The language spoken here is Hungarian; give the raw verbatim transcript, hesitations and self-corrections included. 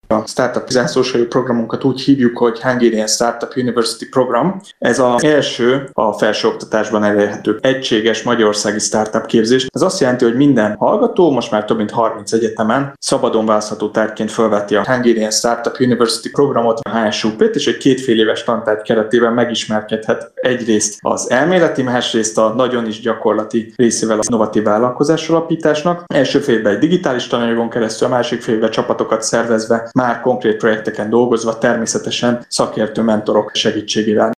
A Startup zászlóshajó programunkat úgy hívjuk, hogy Hungarian Startup University Program. Ez az első a felsőoktatásban elérhető egységes magyarországi startup képzés. Ez azt jelenti, hogy minden hallgató, most már több mint harminc egyetemen szabadon választható tárgyként felveti a Hungarian Startup University programot, a há es u pét, és egy kétfél éves tantárgy keretében megismerkedhet egyrészt az elméleti, másrészt a nagyon is gyakorlati részével az innovatív vállalkozás alapításnak. Első fél évben egy digitális tananyagon keresztül, a másik fél évben csapatokat szervezve, már konkrét projekteken dolgozva, természetesen szakértő mentorok segítségével.